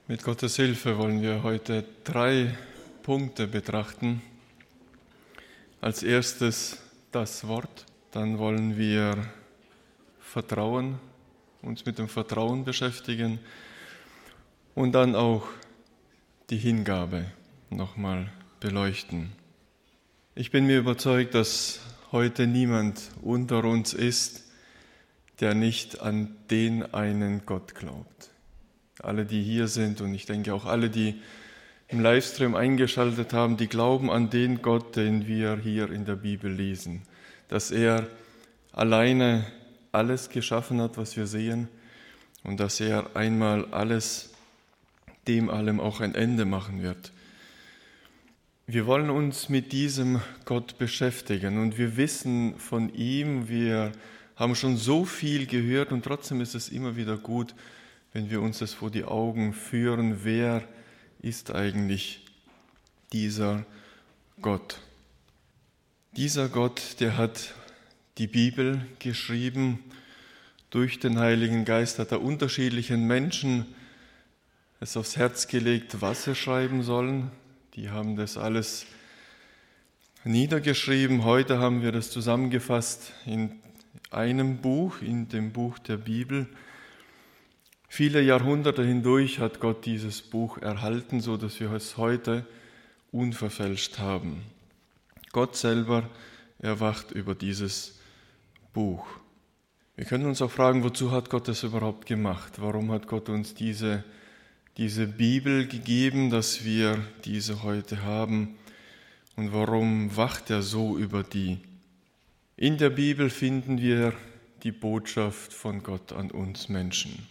Mit Gottes Hilfe wollen wir heute 3 Punkte betrachten. Als erstes das Wort, dann wollen wir Vertrauen, uns mit dem Vertrauen beschäftigen und dann auch die Hingabe nochmal beleuchten. Ich bin mir überzeugt, dass heute niemand unter uns ist, der nicht an den einen Gott glaubt. Alle, die hier sind und ich denke auch alle, die im Livestream eingeschaltet haben, die glauben an den Gott, den wir hier in der Bibel lesen. Dass er alleine alles geschaffen hat, was wir sehen, und dass er einmal dem allem auch ein Ende machen wird. Wir wollen uns mit diesem Gott beschäftigen und wir wissen von ihm, wir haben schon so viel gehört und trotzdem ist es immer wieder gut, wenn wir uns das vor die Augen führen, wer ist eigentlich dieser Gott? Dieser Gott, der hat die Bibel geschrieben, durch den Heiligen Geist hat er unterschiedlichen Menschen es aufs Herz gelegt, was sie schreiben sollen. Die haben das alles niedergeschrieben. Heute haben wir das zusammengefasst in einem Buch, in dem Buch der Bibel. Viele Jahrhunderte hindurch hat Gott dieses Buch erhalten, so dass wir es heute unverfälscht haben. Gott selber erwacht über dieses Buch. Wir können uns auch fragen, wozu hat Gott das überhaupt gemacht? Warum hat Gott uns diese Bibel gegeben, dass wir diese heute haben? Und warum wacht er so über die? In der Bibel finden wir die Botschaft von Gott an uns Menschen.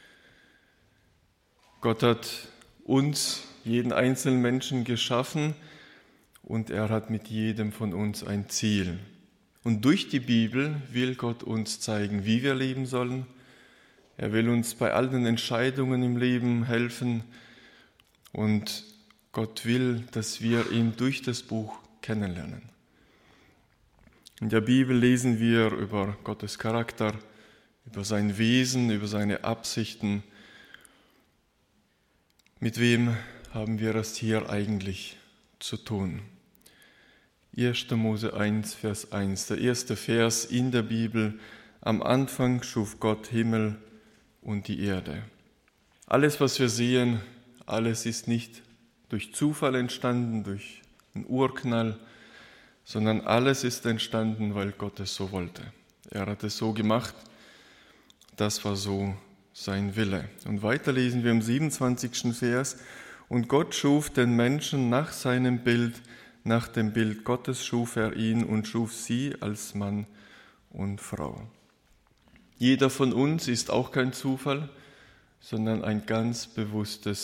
Gott hat uns, jeden einzelnen Menschen geschaffen und er hat mit jedem von uns ein Ziel. Und durch die Bibel will Gott uns zeigen, wie wir leben sollen. Er will uns bei all den Entscheidungen im Leben helfen und Gott will, dass wir ihn durch das Buch kennenlernen. In der Bibel lesen wir über Gottes Charakter, über sein Wesen, über seine Absichten. Mit wem haben wir es hier eigentlich zu tun? 1. Mose 1, Vers 1, der erste Vers in der Bibel. Am Anfang schuf Gott Himmel und die Erde. Alles, was wir sehen, alles ist nicht durch Zufall entstanden, durch einen Urknall, sondern alles ist entstanden, weil Gott es so wollte. Er hat es so gemacht, das war so sein Wille. Und weiter lesen wir im 27. Vers, und Gott schuf den Menschen nach seinem Bild, nach dem Bild Gottes schuf er ihn und schuf sie als Mann und Frau. Jeder von uns ist auch kein Zufall, sondern ein ganz bewusster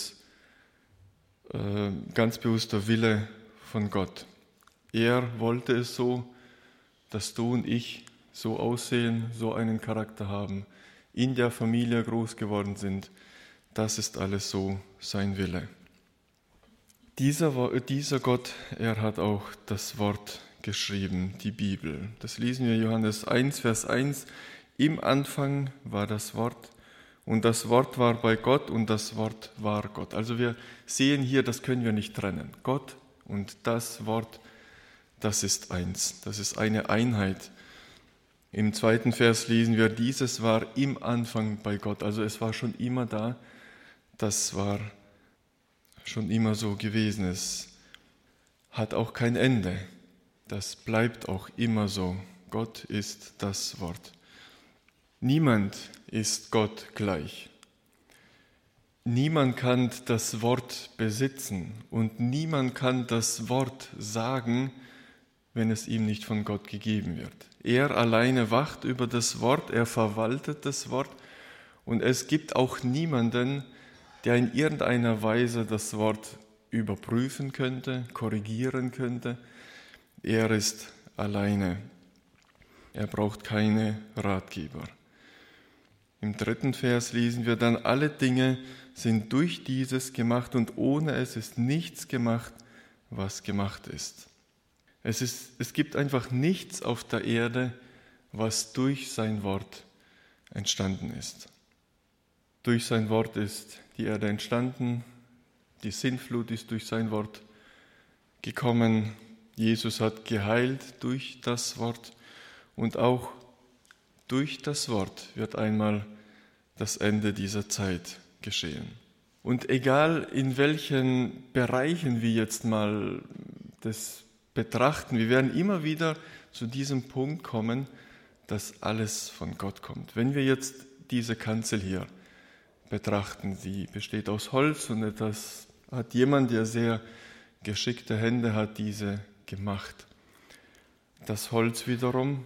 Wille von Gott. Er wollte es so, dass du und ich so aussehen, so einen Charakter haben, in der Familie groß geworden sind. Das ist alles so sein Wille. Dieser Gott, er hat auch das Wort geschrieben, die Bibel. Das lesen wir Johannes 1, Vers 1. Im Anfang war das Wort und das Wort war bei Gott und das Wort war Gott. Also wir sehen hier, das können wir nicht trennen. Gott und das Wort, das ist eins, das ist eine Einheit. Im 2. Vers lesen wir, dieses war im Anfang bei Gott. Also es war schon immer da, das war schon immer so gewesen. Es hat auch kein Ende, das bleibt auch immer so. Gott ist das Wort. Niemand ist Gott gleich. Niemand kann das Wort besitzen und niemand kann das Wort sagen, wenn es ihm nicht von Gott gegeben wird. Er alleine wacht über das Wort, er verwaltet das Wort und es gibt auch niemanden, der in irgendeiner Weise das Wort überprüfen könnte, korrigieren könnte. Er ist alleine. Er braucht keine Ratgeber. Im 3. Vers lesen wir dann, alle Dinge sind durch dieses gemacht und ohne es ist nichts gemacht, was gemacht ist. Es gibt einfach nichts auf der Erde, was durch sein Wort entstanden ist. Durch sein Wort ist die Erde entstanden, die Sintflut ist durch sein Wort gekommen, Jesus hat geheilt durch das Wort und auch durch das Wort wird einmal das Ende dieser Zeit geschehen. Und egal in welchen Bereichen wir jetzt mal das betrachten, wir werden immer wieder zu diesem Punkt kommen, dass alles von Gott kommt. Wenn wir jetzt diese Kanzel hier betrachten, sie besteht aus Holz und das hat jemand, der sehr geschickte Hände hat, diese gemacht. Das Holz wiederum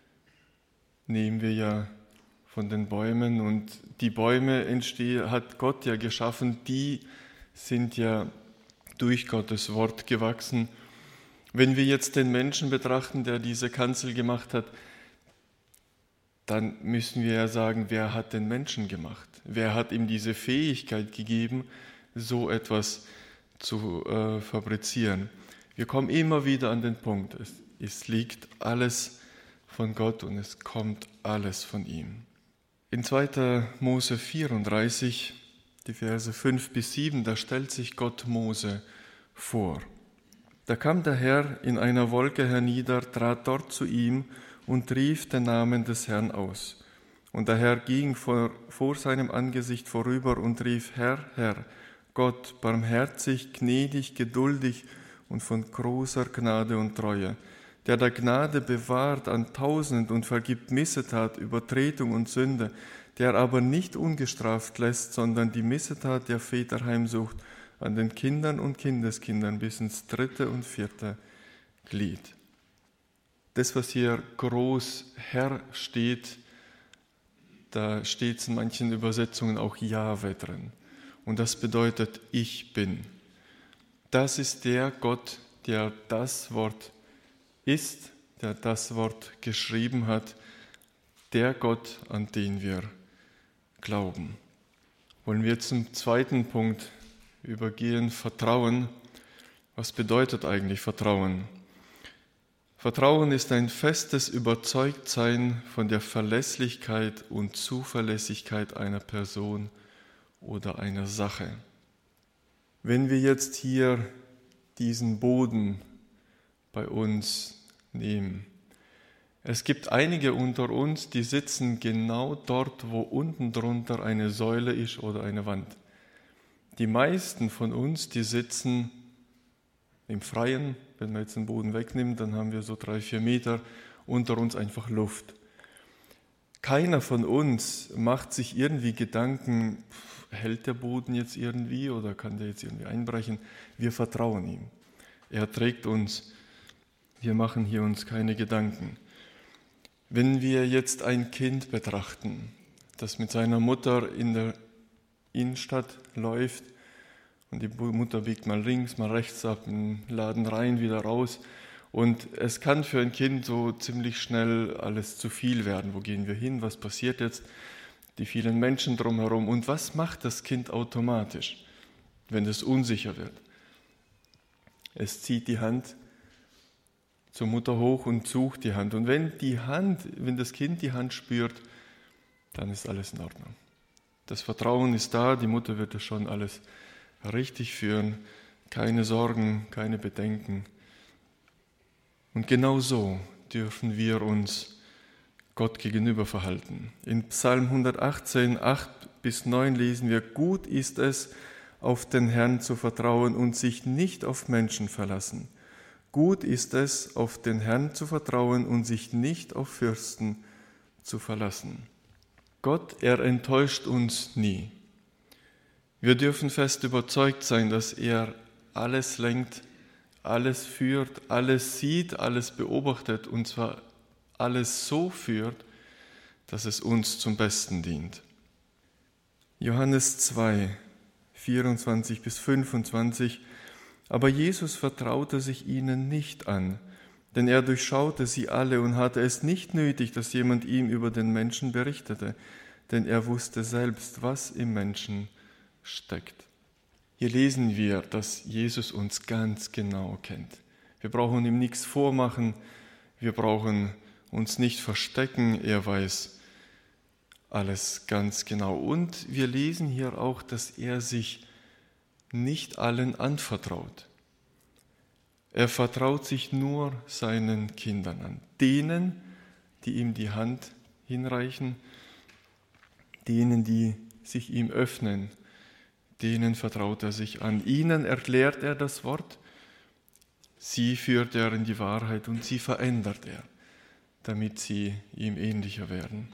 nehmen wir ja von den Bäumen und die Bäume hat Gott ja geschaffen, die sind ja durch Gottes Wort gewachsen. Wenn wir jetzt den Menschen betrachten, der diese Kanzel gemacht hat, dann müssen wir ja sagen, wer hat den Menschen gemacht? Wer hat ihm diese Fähigkeit gegeben, so etwas zu fabrizieren? Wir kommen immer wieder an den Punkt, es liegt alles von Gott und es kommt alles von ihm. In 2. Mose 34, die Verse 5 bis 7, da stellt sich Gott Mose vor. Da kam der Herr in einer Wolke hernieder, trat dort zu ihm und rief den Namen des Herrn aus. Und der Herr ging vor seinem Angesicht vorüber und rief, Herr, Herr, Gott, barmherzig, gnädig, geduldig und von großer Gnade und Treue, der Gnade bewahrt an Tausenden und vergibt Missetat, Übertretung und Sünde, der aber nicht ungestraft lässt, sondern die Missetat der Väter heimsucht an den Kindern und Kindeskindern bis ins 3. und 4. Glied. Das, was hier groß Herr steht, da steht es in manchen Übersetzungen auch Jahwe drin. Und das bedeutet, ich bin. Das ist der Gott, der das Wort ist, der das Wort geschrieben hat, der Gott, an den wir glauben. Wollen wir zum zweiten Punkt übergehen, Vertrauen. Was bedeutet eigentlich Vertrauen? Vertrauen ist ein festes Überzeugtsein von der Verlässlichkeit und Zuverlässigkeit einer Person oder einer Sache. Wenn wir jetzt hier diesen Boden bei uns nehmen, es gibt einige unter uns, die sitzen genau dort, wo unten drunter eine Säule ist oder eine Wand. Die meisten von uns, die sitzen im Freien. Wenn man jetzt den Boden wegnimmt, dann haben wir so 3-4 Meter unter uns einfach Luft. Keiner von uns macht sich irgendwie Gedanken, hält der Boden jetzt irgendwie oder kann der jetzt irgendwie einbrechen? Wir vertrauen ihm. Er trägt uns. Wir machen hier uns keine Gedanken. Wenn wir jetzt ein Kind betrachten, das mit seiner Mutter in der Innenstadt läuft und die Mutter biegt mal links, mal rechts ab, in den Laden rein, wieder raus und es kann für ein Kind so ziemlich schnell alles zu viel werden. Wo gehen wir hin? Was passiert jetzt? Die vielen Menschen drumherum. Und was macht das Kind automatisch, wenn es unsicher wird? Es zieht die Hand zur Mutter hoch und sucht die Hand. Und wenn das Kind die Hand spürt, dann ist alles in Ordnung. Das Vertrauen ist da, die Mutter wird das schon alles richtig führen. Keine Sorgen, keine Bedenken. Und genau so dürfen wir uns Gott gegenüber verhalten. In Psalm 118, 8-9 lesen wir, gut ist es, auf den Herrn zu vertrauen und sich nicht auf Menschen verlassen. Gut ist es, auf den Herrn zu vertrauen und sich nicht auf Fürsten zu verlassen. Gott, er enttäuscht uns nie. Wir dürfen fest überzeugt sein, dass er alles lenkt, alles führt, alles sieht, alles beobachtet und zwar alles so führt, dass es uns zum Besten dient. Johannes 2, 24-25. Aber Jesus vertraute sich ihnen nicht an, denn er durchschaute sie alle und hatte es nicht nötig, dass jemand ihm über den Menschen berichtete, denn er wusste selbst, was im Menschen steckt. Hier lesen wir, dass Jesus uns ganz genau kennt. Wir brauchen ihm nichts vormachen, wir brauchen uns nicht verstecken, er weiß alles ganz genau. Und wir lesen hier auch, dass er sich nicht allen anvertraut. Er vertraut sich nur seinen Kindern an, denen, die ihm die Hand hinreichen, denen, die sich ihm öffnen, denen vertraut er sich an. Ihnen erklärt er das Wort, sie führt er in die Wahrheit und sie verändert er, damit sie ihm ähnlicher werden.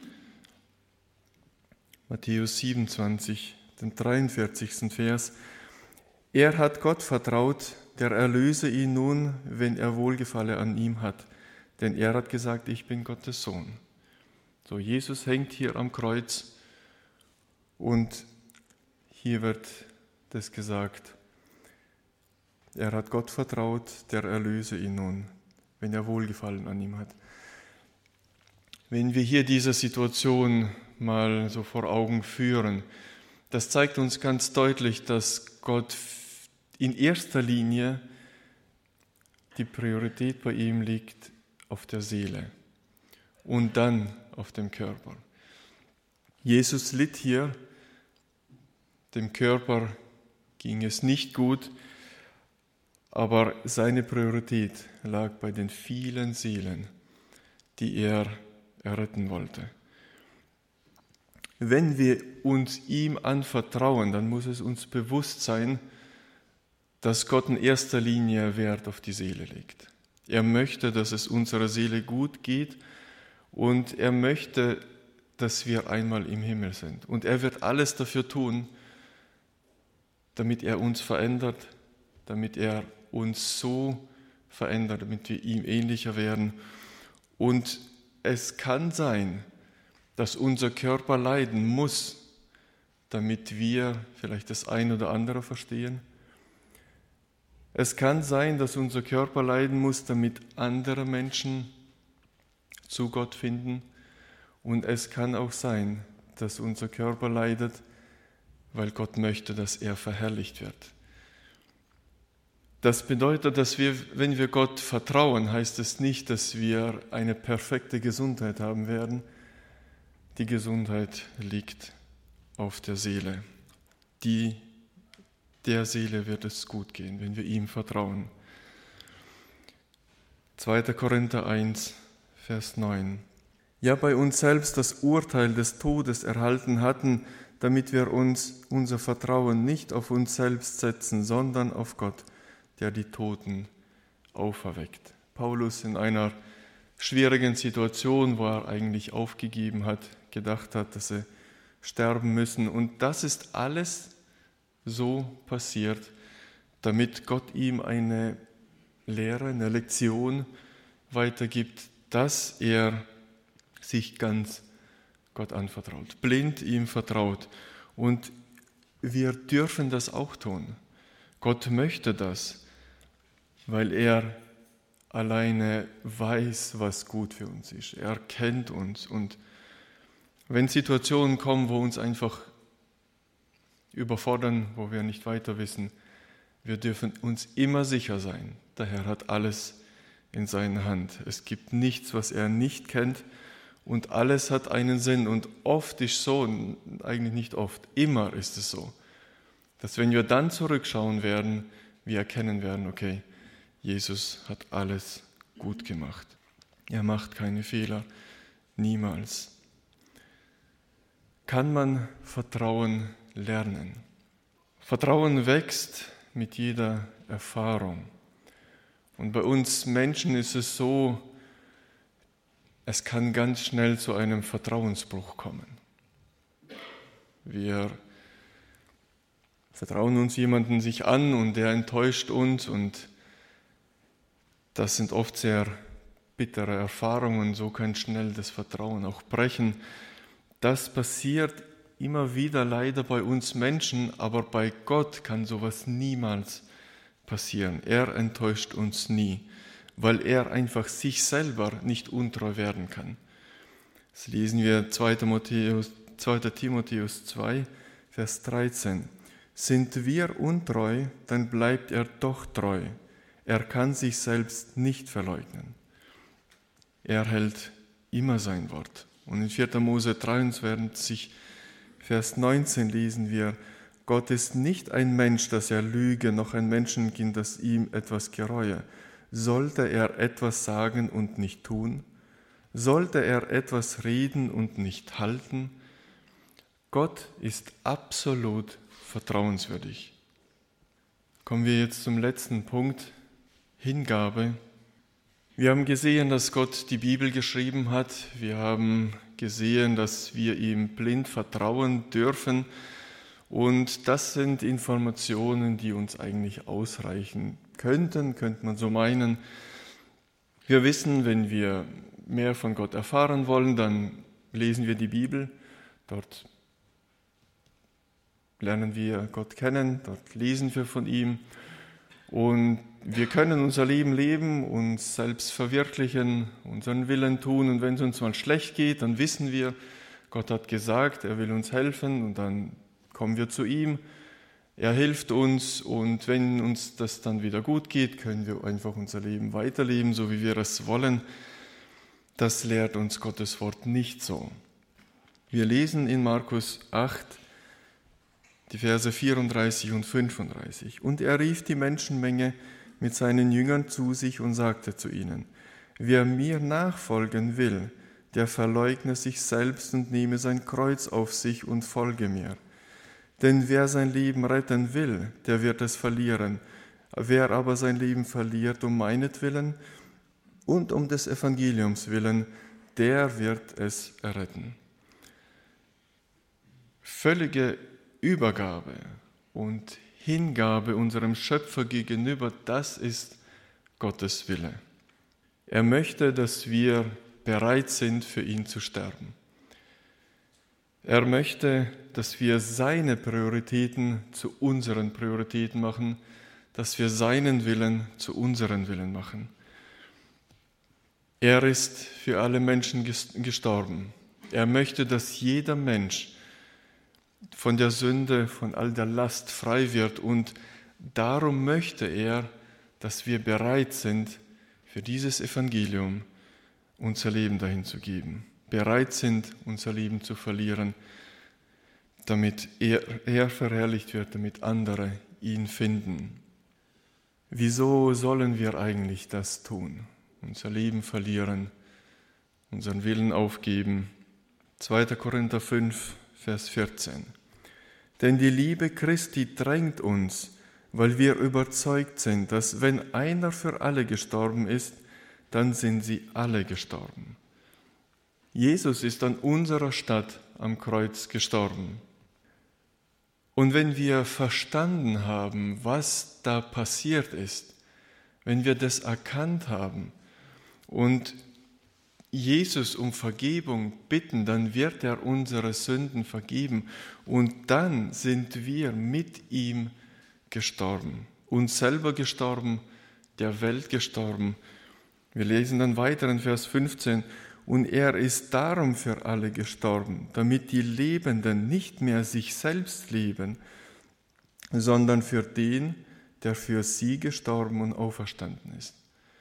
Matthäus 27, den 43. Vers. Er hat Gott vertraut, der erlöse ihn nun, wenn er Wohlgefallen an ihm hat. Denn er hat gesagt, ich bin Gottes Sohn. So, Jesus hängt hier am Kreuz und hier wird das gesagt. Er hat Gott vertraut, der erlöse ihn nun, wenn er Wohlgefallen an ihm hat. Wenn wir hier diese Situation mal so vor Augen führen, das zeigt uns ganz deutlich, dass Gott in erster Linie die Priorität bei ihm liegt auf der Seele und dann auf dem Körper. Jesus litt hier, dem Körper ging es nicht gut, aber seine Priorität lag bei den vielen Seelen, die er erretten wollte. Wenn wir uns ihm anvertrauen, dann muss es uns bewusst sein, dass Gott in erster Linie Wert auf die Seele legt. Er möchte, dass es unserer Seele gut geht und er möchte, dass wir einmal im Himmel sind. Und er wird alles dafür tun, damit er uns verändert, damit er uns so verändert, damit wir ihm ähnlicher werden. Und es kann sein, dass unser Körper leiden muss, damit wir vielleicht das ein oder andere verstehen. Es kann sein, dass unser Körper leiden muss, damit andere Menschen zu Gott finden. Und es kann auch sein, dass unser Körper leidet, weil Gott möchte, dass er verherrlicht wird. Das bedeutet, dass wir, wenn wir Gott vertrauen, heißt es nicht, dass wir eine perfekte Gesundheit haben werden. Die Gesundheit liegt auf der Seele. Der Seele wird es gut gehen, wenn wir ihm vertrauen. 2. Korinther 1, Vers 9. Ja, bei uns selbst das Urteil des Todes erhalten hatten, damit wir unser Vertrauen nicht auf uns selbst setzen, sondern auf Gott, der die Toten auferweckt. Paulus in einer schwierigen Situation, wo er eigentlich aufgegeben hat, gedacht hat, dass sie sterben müssen. Und das ist alles so passiert, damit Gott ihm eine Lehre, eine Lektion weitergibt, dass er sich ganz Gott anvertraut, blind ihm vertraut. Und wir dürfen das auch tun. Gott möchte das, weil er alleine weiß, was gut für uns ist. Er kennt uns. Und wenn Situationen kommen, wo uns einfach überfordern, wo wir nicht weiter wissen, wir dürfen uns immer sicher sein. Der Herr hat alles in seiner Hand. Es gibt nichts, was er nicht kennt und alles hat einen Sinn. Und oft ist so, eigentlich nicht oft, immer ist es so, dass wenn wir dann zurückschauen werden, wir erkennen werden, okay, Jesus hat alles gut gemacht. Er macht keine Fehler, niemals. Kann man Vertrauen lernen? Vertrauen wächst mit jeder Erfahrung. Und bei uns Menschen ist es so, es kann ganz schnell zu einem Vertrauensbruch kommen. Wir vertrauen uns jemanden sich an und der enttäuscht uns und das sind oft sehr bittere Erfahrungen, so kann schnell das Vertrauen auch brechen. Das passiert immer wieder leider bei uns Menschen, aber bei Gott kann sowas niemals passieren. Er enttäuscht uns nie, weil er einfach sich selber nicht untreu werden kann. Das lesen wir 2. Timotheus 2, Vers 13. Sind wir untreu, dann bleibt er doch treu. Er kann sich selbst nicht verleugnen. Er hält immer sein Wort. Und in 4. Mose 23, Vers 19 lesen wir, Gott ist nicht ein Mensch, dass er lüge, noch ein Menschenkind, das ihm etwas gereue. Sollte er etwas sagen und nicht tun? Sollte er etwas reden und nicht halten? Gott ist absolut vertrauenswürdig. Kommen wir jetzt zum letzten Punkt, Hingabe. Wir haben gesehen, dass Gott die Bibel geschrieben hat. Wir haben gesehen, dass wir ihm blind vertrauen dürfen. Und das sind Informationen, die uns eigentlich ausreichen könnte man so meinen. Wir wissen, wenn wir mehr von Gott erfahren wollen, dann lesen wir die Bibel. Dort lernen wir Gott kennen, dort lesen wir von ihm. Und wir können unser Leben leben, uns selbst verwirklichen, unseren Willen tun. Und wenn es uns mal schlecht geht, dann wissen wir, Gott hat gesagt, er will uns helfen. Und dann kommen wir zu ihm. Er hilft uns. Und wenn uns das dann wieder gut geht, können wir einfach unser Leben weiterleben, so wie wir es wollen. Das lehrt uns Gottes Wort nicht so. Wir lesen in Markus 8, die Verse 34 und 35. Und er rief die Menschenmenge mit seinen Jüngern zu sich und sagte zu ihnen, wer mir nachfolgen will, der verleugne sich selbst und nehme sein Kreuz auf sich und folge mir. Denn wer sein Leben retten will, der wird es verlieren. Wer aber sein Leben verliert um meinetwillen und um des Evangeliums willen, der wird es erretten. Völlige Übergabe und Hingabe unserem Schöpfer gegenüber, das ist Gottes Wille. Er möchte, dass wir bereit sind, für ihn zu sterben. Er möchte, dass wir seine Prioritäten zu unseren Prioritäten machen, dass wir seinen Willen zu unseren Willen machen. Er ist für alle Menschen gestorben. Er möchte, dass jeder Mensch von der Sünde, von all der Last frei wird. Und darum möchte er, dass wir bereit sind, für dieses Evangelium unser Leben dahin zu geben. Bereit sind, unser Leben zu verlieren, damit er verherrlicht wird, damit andere ihn finden. Wieso sollen wir eigentlich das tun? Unser Leben verlieren, unseren Willen aufgeben. 2. Korinther 5, Vers 14. Denn die Liebe Christi drängt uns, weil wir überzeugt sind, dass wenn einer für alle gestorben ist, dann sind sie alle gestorben. Jesus ist an unserer Stadt am Kreuz gestorben. Und wenn wir verstanden haben, was da passiert ist, wenn wir das erkannt haben und Jesus um Vergebung bitten, dann wird er unsere Sünden vergeben und dann sind wir mit ihm gestorben, uns selber gestorben, der Welt gestorben. Wir lesen dann weiter in Vers 15, und er ist darum für alle gestorben, damit die Lebenden nicht mehr sich selbst leben, sondern für den, der für sie gestorben und auferstanden ist.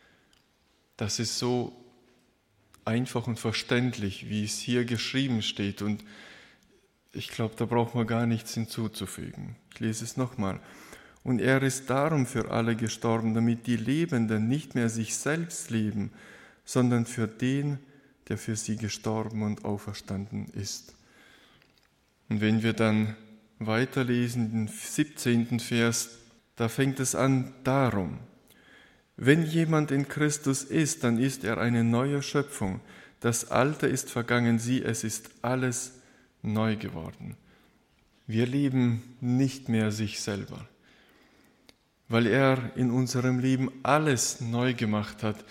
Das ist so einfach und verständlich, wie es hier geschrieben steht. Und ich glaube, da braucht man gar nichts hinzuzufügen. Ich lese es nochmal. Und er ist darum für alle gestorben, damit die Lebenden nicht mehr sich selbst leben, sondern für den, der für sie gestorben und auferstanden ist. Und wenn wir dann weiterlesen, den 17. Vers, da fängt es an, darum. Wenn jemand in Christus ist, dann ist er eine neue Schöpfung. Das Alte ist vergangen, sieh, es ist alles neu geworden. Wir lieben nicht mehr sich selber, weil er in unserem Leben alles neu gemacht hat.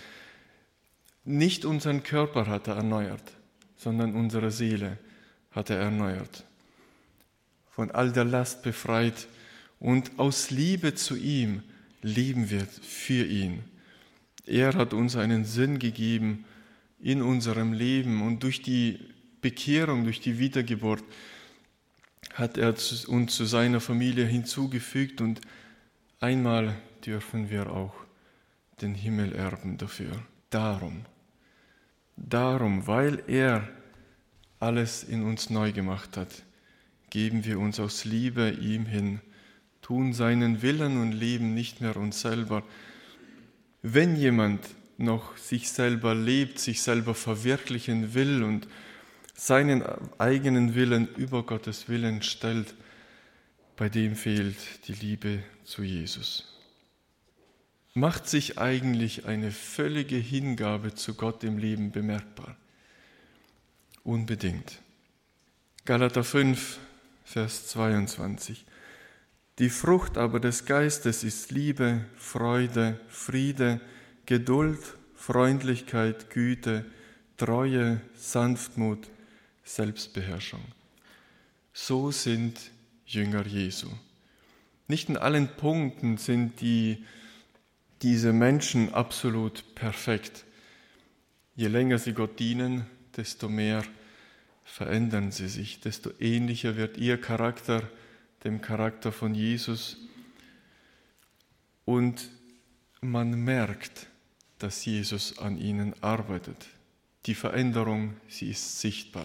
Nicht unseren Körper hat er erneuert, sondern unsere Seele hat er erneuert. Von all der Last befreit und aus Liebe zu ihm leben wir für ihn. Er hat uns einen Sinn gegeben in unserem Leben und durch die Bekehrung, durch die Wiedergeburt hat er uns zu seiner Familie hinzugefügt und einmal dürfen wir auch den Himmel erben dafür. Darum, weil er alles in uns neu gemacht hat, geben wir uns aus Liebe ihm hin, tun seinen Willen und leben nicht mehr uns selber. Wenn jemand noch sich selber lebt, sich selber verwirklichen will und seinen eigenen Willen über Gottes Willen stellt, bei dem fehlt die Liebe zu Jesus. Macht sich eigentlich eine völlige Hingabe zu Gott im Leben bemerkbar? Unbedingt. Galater 5, Vers 22. Die Frucht aber des Geistes ist Liebe, Freude, Friede, Geduld, Freundlichkeit, Güte, Treue, Sanftmut, Selbstbeherrschung. So sind Jünger Jesu. Nicht in allen Punkten sind diese Menschen absolut perfekt. Je länger sie Gott dienen, desto mehr verändern sie sich, desto ähnlicher wird ihr Charakter dem Charakter von Jesus. Und man merkt, dass Jesus an ihnen arbeitet. Die Veränderung, sie ist sichtbar.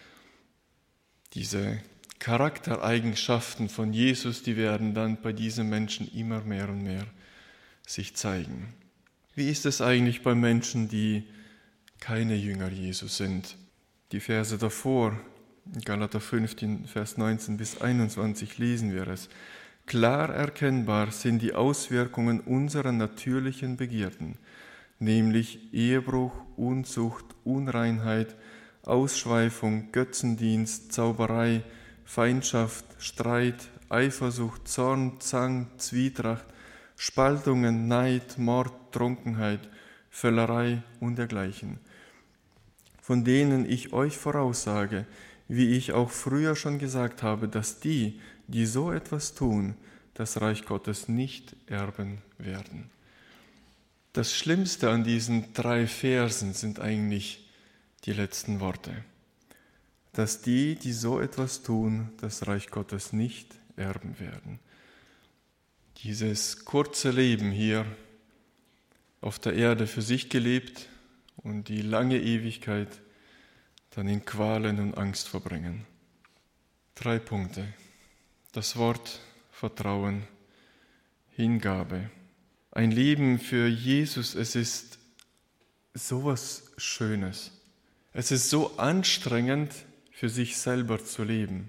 Diese Charaktereigenschaften von Jesus, die werden dann bei diesen Menschen immer mehr und mehr sich zeigen. Wie ist es eigentlich bei Menschen, die keine Jünger Jesu sind? Die Verse davor, Galater 5, Vers 19 bis 21, lesen wir es. Klar erkennbar sind die Auswirkungen unserer natürlichen Begierden, nämlich Ehebruch, Unzucht, Unreinheit, Ausschweifung, Götzendienst, Zauberei, Feindschaft, Streit, Eifersucht, Zorn, Zank, Zwietracht, Spaltungen, Neid, Mord, Trunkenheit, Völlerei und dergleichen, von denen ich euch voraussage, wie ich auch früher schon gesagt habe, dass die so etwas tun, das Reich Gottes nicht erben werden. Das Schlimmste an diesen 3 Versen sind eigentlich die letzten Worte. Dass die so etwas tun, das Reich Gottes nicht erben werden. Dieses kurze Leben hier auf der Erde für sich gelebt und die lange Ewigkeit dann in Qualen und Angst verbringen. 3 Punkte. Das Wort Vertrauen, Hingabe. Ein Leben für Jesus, es ist sowas Schönes. Es ist so anstrengend, für sich selber zu leben.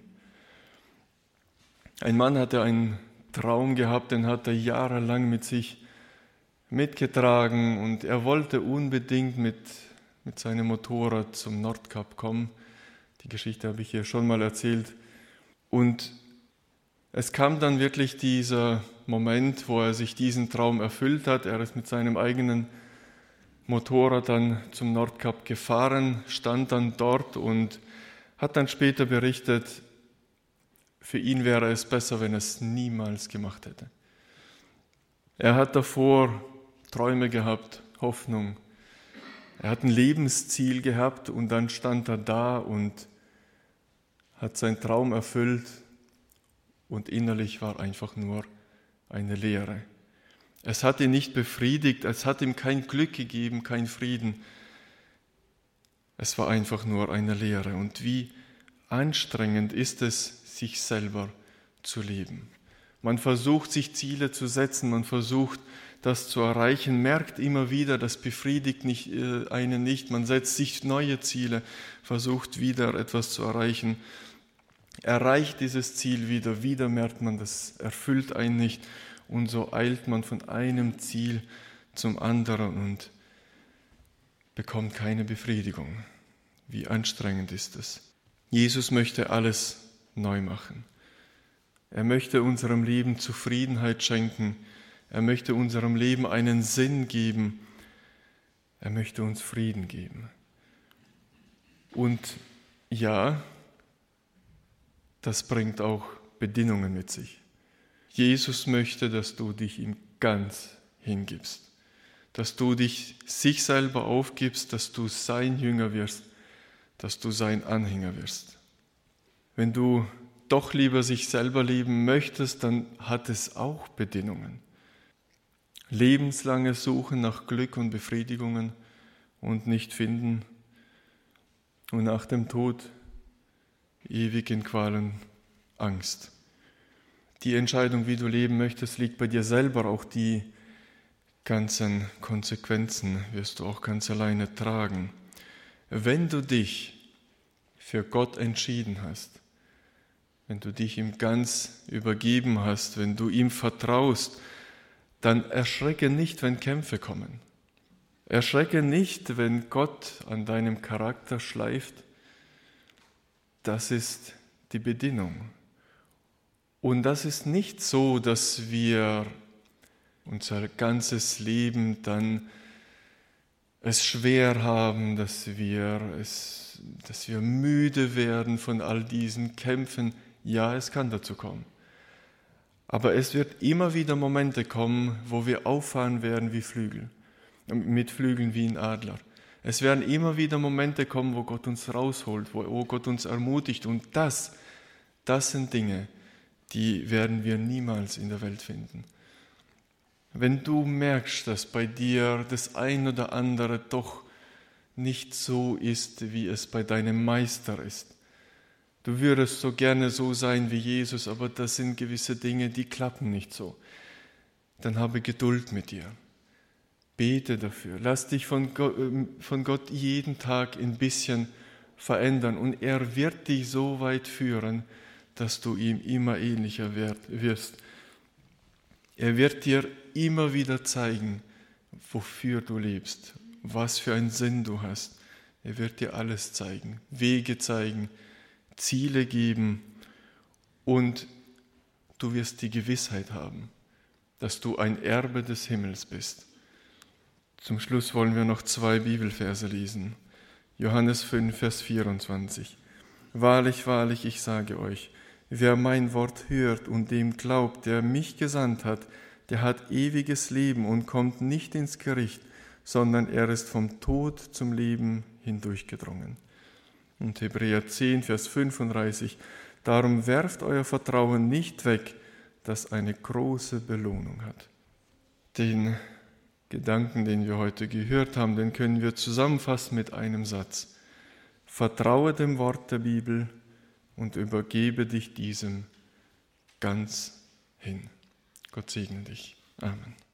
Ein Mann hatte einen Traum gehabt, den hat er jahrelang mit sich mitgetragen und er wollte unbedingt mit seinem Motorrad zum Nordkap kommen. Die Geschichte habe ich hier schon mal erzählt. Und es kam dann wirklich dieser Moment, wo er sich diesen Traum erfüllt hat. Er ist mit seinem eigenen Motorrad dann zum Nordkap gefahren, stand dann dort und hat dann später berichtet, für ihn wäre es besser, wenn er es niemals gemacht hätte. Er hat davor Träume gehabt, Hoffnung. Er hat ein Lebensziel gehabt und dann stand er da und hat seinen Traum erfüllt und innerlich war einfach nur eine Leere. Es hat ihn nicht befriedigt, es hat ihm kein Glück gegeben, kein Frieden. Es war einfach nur eine Leere. Und wie anstrengend ist es, sich selber zu leben. Man versucht, sich Ziele zu setzen, man versucht, das zu erreichen, merkt immer wieder, das befriedigt einen nicht. Man setzt sich neue Ziele, versucht wieder etwas zu erreichen, erreicht dieses Ziel wieder merkt man, das erfüllt einen nicht. Und so eilt man von einem Ziel zum anderen und bekommt keine Befriedigung. Wie anstrengend ist es. Jesus möchte alles neu machen. Er möchte unserem Leben Zufriedenheit schenken. Er möchte unserem Leben einen Sinn geben. Er möchte uns Frieden geben. Und ja, das bringt auch Bedingungen mit sich. Jesus möchte, dass du dich ihm ganz hingibst, dass du dich sich selber aufgibst, dass du sein Jünger wirst, dass du sein Anhänger wirst. Wenn du doch lieber sich selber leben möchtest, dann hat es auch Bedingungen. Lebenslange Suchen nach Glück und Befriedigungen und nicht finden und nach dem Tod ewig in Qualen, Angst. Die Entscheidung, wie du leben möchtest, liegt bei dir selber. Auch die ganzen Konsequenzen wirst du auch ganz alleine tragen. Wenn du dich für Gott entschieden hast, wenn du dich ihm ganz übergeben hast, wenn du ihm vertraust, dann erschrecke nicht, wenn Kämpfe kommen. Erschrecke nicht, wenn Gott an deinem Charakter schleift. Das ist die Bedingung. Und das ist nicht so, dass wir unser ganzes Leben dann es schwer haben, dass wir müde werden von all diesen Kämpfen. Ja, es kann dazu kommen. Aber es wird immer wieder Momente kommen, wo wir auffahren werden wie Flügel, mit Flügeln wie ein Adler. Es werden immer wieder Momente kommen, wo Gott uns rausholt, wo Gott uns ermutigt. Und das sind Dinge, die werden wir niemals in der Welt finden. Wenn du merkst, dass bei dir das ein oder andere doch nicht so ist, wie es bei deinem Meister ist. Du würdest so gerne so sein wie Jesus, aber das sind gewisse Dinge, die klappen nicht so. Dann habe Geduld mit dir. Bete dafür. Lass dich von Gott jeden Tag ein bisschen verändern und er wird dich so weit führen, dass du ihm immer ähnlicher wirst. Er wird dir immer wieder zeigen, wofür du lebst, was für einen Sinn du hast. Er wird dir alles zeigen, Wege zeigen, Ziele geben und du wirst die Gewissheit haben, dass du ein Erbe des Himmels bist. Zum Schluss wollen wir noch 2 Bibelverse lesen. Johannes 5, Vers 24. Wahrlich, wahrlich, ich sage euch, wer mein Wort hört und dem glaubt, der mich gesandt hat, der hat ewiges Leben und kommt nicht ins Gericht, sondern er ist vom Tod zum Leben hindurchgedrungen. Und Hebräer 10, Vers 35. Darum werft euer Vertrauen nicht weg, das eine große Belohnung hat. Den Gedanken, den wir heute gehört haben, den können wir zusammenfassen mit einem Satz. Vertraue dem Wort der Bibel und übergebe dich diesem ganz hin. Gott segne dich. Amen.